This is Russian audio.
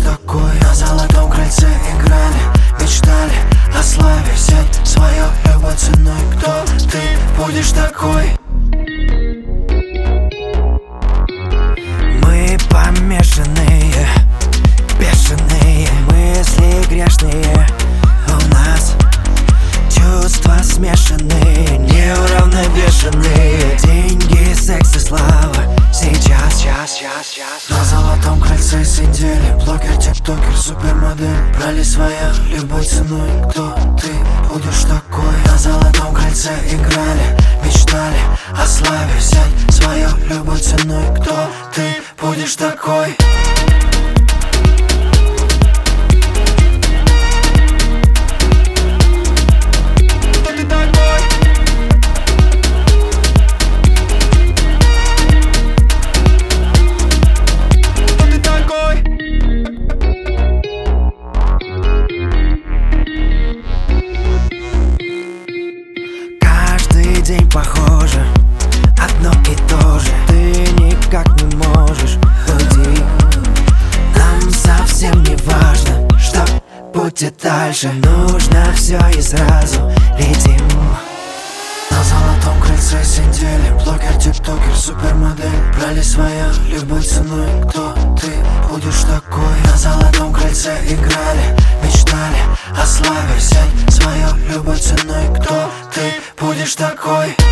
такой? На золотом крыльце играли, мечтали о славе, взять свое любой ценой. Кто ты будешь такой? Мы помешанные, бешеные, мысли грешные. У нас чувства смешанные, неуравновешенные. Деньги, секс и слава сейчас. На золотом крыльце сидели блогер, тиктокер, супермодель. Брали свое любой ценой. Кто ты будешь такой? На золотом крыльце играли, мечтали о славе, взять свое любой ценой. Кто ты будешь такой? День похоже, одно и то же. Ты никак не можешь уйти. Нам совсем не важно, что будет дальше. Нужно все и сразу летим. На золотом крыльце сидели блогер, тиктокер, супермодель. Брали свое любой ценой. Кто ты будешь такой? На золотом крыльце играли, мечтали о славе, взять свое любой ценой. Кто ты будешь такой?